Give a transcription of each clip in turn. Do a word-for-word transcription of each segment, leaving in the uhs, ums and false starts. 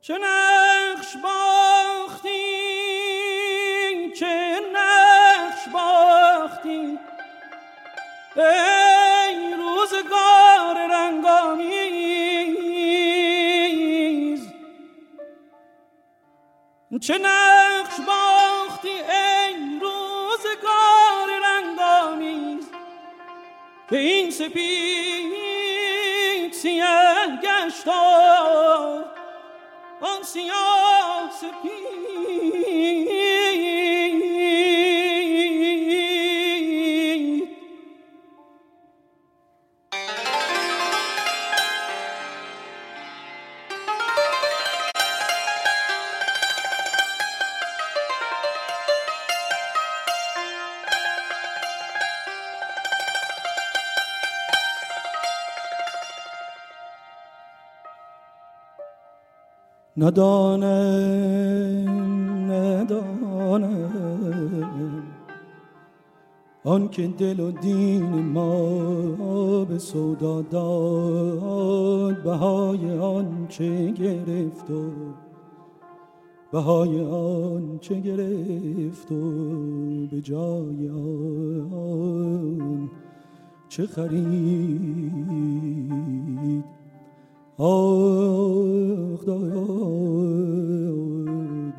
چه نقش باختی، چه نقش باختی ای روزگار رنگامیز، چه نقش باختی ای روزگار رنگامیز، که این سپید سیاه گشت آن سیاه سپید. ندانم ندانم آن که دل و دین ما به سودا داد، بهای آن چه گرفت و بهای آن چه گرفت و به جای آن چه خرید. آخ داد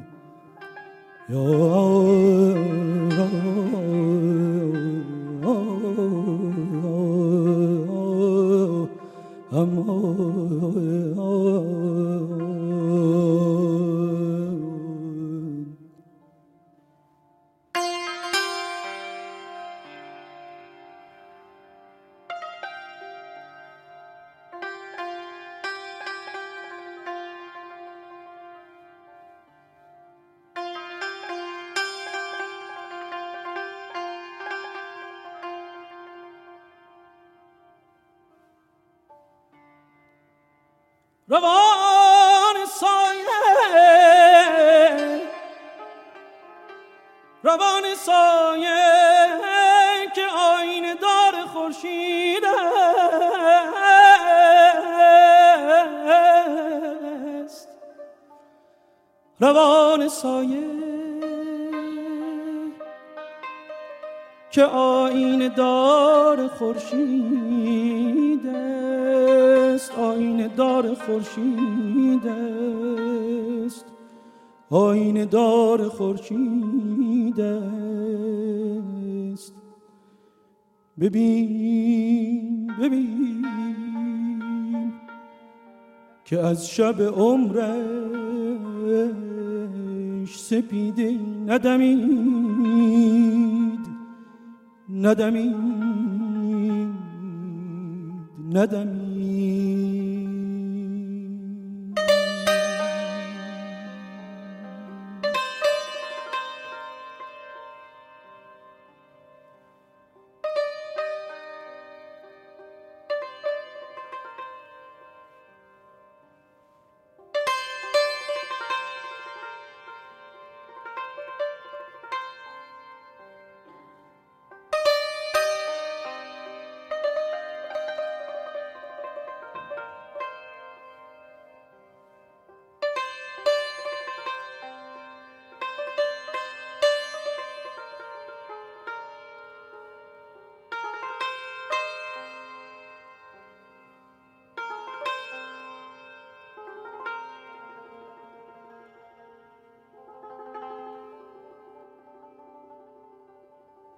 روان سایه روان سایه که آینه دار خورشید است، روان سایه که آینه دار خورشید است، آینه دار خورشید است، آینه دار خورشید است. ببین ببین که از شب عمرش سپیده ندمید ندمید ندمید